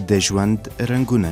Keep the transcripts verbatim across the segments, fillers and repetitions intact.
د ژوند رنګونه.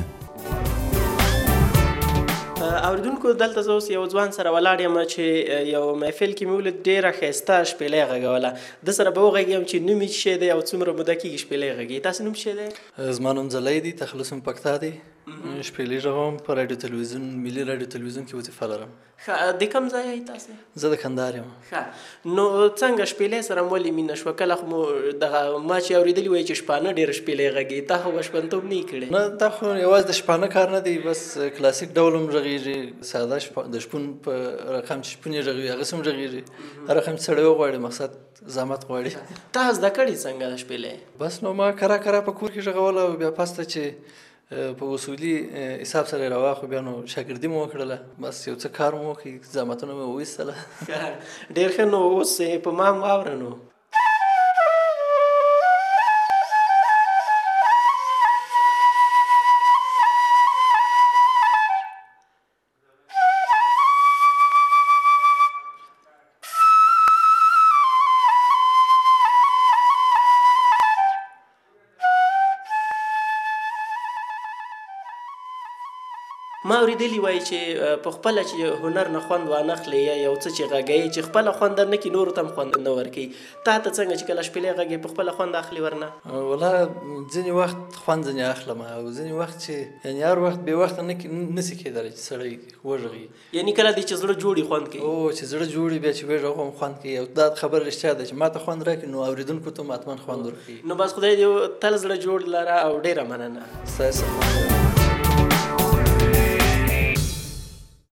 اوریدونکو دلته زه اوس یو ځوان سره ولاړ یم چې یو محفل کې مې ولید ډېره ښایسته شپېلۍ غږوله. ده سره به وغږېږم چې نوم یې څه شی دی او څومره موده کېږي شپېلۍ غږوي. تاسې نوم څه شی دی؟ زما نوم ځلی دی، تخلص مې پکتا دی. شپېلۍ غږوم په راډیو تلویزیون، ملي راډیو تلویزیون کې وظیفه لرم. ښه، د کوم ځای یې تاسې؟ زه د کندهار یم. ښه، نو څنګه شپېلۍ سره مو ولې مینه شوه؟ کله خو مو دغه ما چې اورېدلي وایي چې شپانه ډېره شپېلۍ غږوي، تا خو بشپنتوب نه یې کړی؟ نه، دا خو یوازې د شپانه کار نه دی، بس کلاسیک ډول هم غږېږي، ساده د شپون په رقم چې شپون یې غږوي هغسې هم غږېږي. هر رقم چې سړی وغواړي، مقصد زحمت غواړي. تا زده کړې څنګه د شپېلۍ؟ بس نو ما کرا کرا په کور کې غږوله او بیا پسته چې په اصولي حساب سره یې راواخلو، بیا نو شاګردي مو وکړله، بس یو څه کار مو وکړي، زحمتونه مې وویستله. ډېر ښه، نو اوس په ما هم واوره نو. ما اورېدلي وایي چې په خپله چې هنر نه خوند وانخلې یا یو څه چې غږوي چې خپله خوند در نه کړي، نورو ته هم خوند نه ورکوي. تا ته څنګه چې کله شپېلۍ غږوي په خپله خوند اخلي ورنه؟ والله ځینې وخت خوند ځینې اخلم، او ځینې وخت چې یعنې هر وخت بې وخته نشي کېدلی چې سړی وغږوي. یعنې کله دی چې زړه جوړي خوند کوي؟ او چې زړه جوړي بیا چې وغږوم خوند کوي. او دا خبره رښتیا ده چې ما ته خوند راکړي نو اورېدونکو ته هم حتما خوند ورکوي. نو بس خدای دې تل زړه جوړ لره او ډېره مننه. ستاسې